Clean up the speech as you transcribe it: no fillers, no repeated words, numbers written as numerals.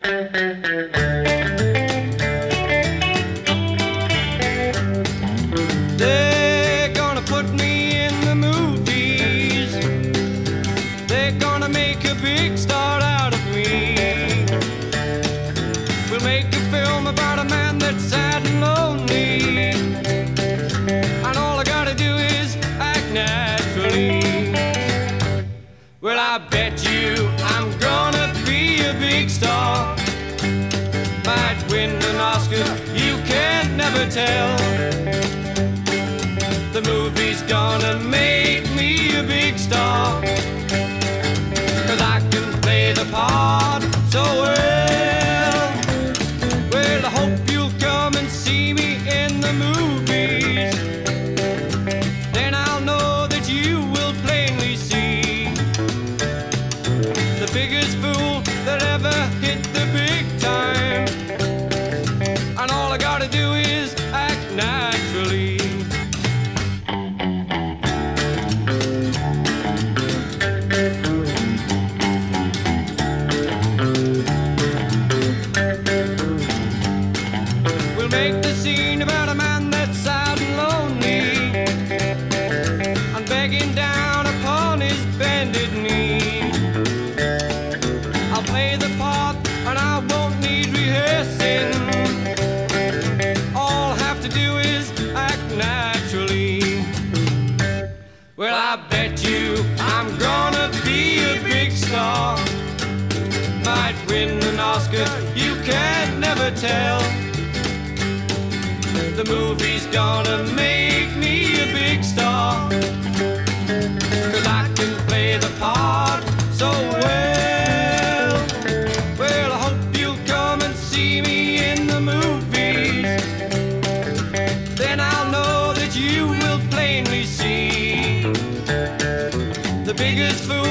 They're gonna put me in the movies. They're gonna make a big star out of me. We'll make a film about a man that's sad and lonely, and all I gotta do is act naturally. Well, I bet you I'm gonna be a big star. Might win an Oscar, you can never tell. The movie's gonna make me a big star, 'cause I can play the part so well. Well, I hope you'll come and see me in the movies. Then I'll know that you will plainly see the biggest fool that ever hit the big time. And all I gotta do is act naturally. We'll make the scene about a man that's sad and lonely, and begging down upon his bended knee. I'll play the part and I won't need rehearsing. All I have to do is act naturally. Well, I bet you I'm gonna be a big star. Might win an Oscar, you can never tell. The movie's gonna make me a big star, 'cause I can play the part so well. Well, I hope you'll come and see me in the movies. Then I'll know that you will plainly see the biggest fool